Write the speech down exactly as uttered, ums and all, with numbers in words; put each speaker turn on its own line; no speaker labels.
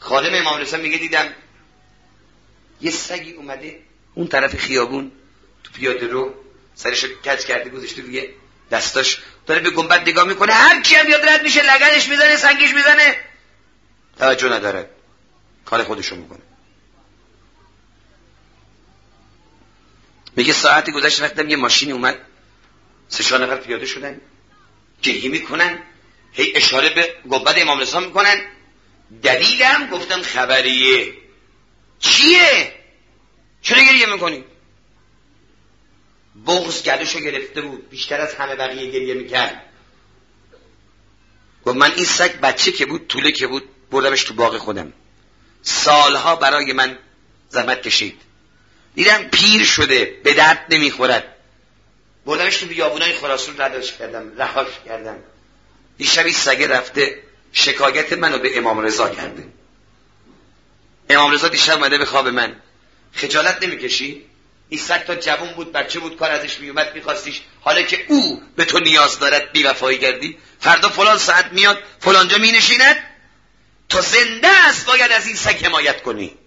خادم امام رضا میگه دیدم یه سگی اومده اون طرف خیابون تو پیاده رو سرشو کج کرده گذاشته دیگه دستاش داره به گنبد نگاه میکنه، هر کی هم بیاد رد میشه لگدش میزنه سنگش میزنه، توجه نداره، کار خودشو میکنه. میگه ساعتی گذشت رفتم یه ماشینی اومد، سه چهار نفر پیاده شدن گریه میکنن، هی اشاره به گنبد امام رضا میکنن. دلیلم گفتم خبریه. چیه؟ چرا گریه میکنی؟ بغض گلوشو گرفته بود، بیشتر از همه بقیه گریه میکرد. گفت من این سگ بچه که بود، طوله که بود، بردمش تو باغ خودم، سالها برای من زحمت کشید، دیدم پیر شده به درد نمیخورد، بردمش تو بیابونای خراسان ردش کردم، رهاش کردم. دیشب این سگه رفته شکایت منو به امام رضا کرده. امام رضا دیشب اومده به خواب من، خجالت نمیکشی؟ این سگ تا جوان بود، بچه بود، کار ازش میومد میخواستیش، حالا که او به تو نیاز دارد بی وفایی کردی؟ فردا فلان ساعت میاد فلانجا مینشیند، تو زنده است باید از این سگ حمایت کنی.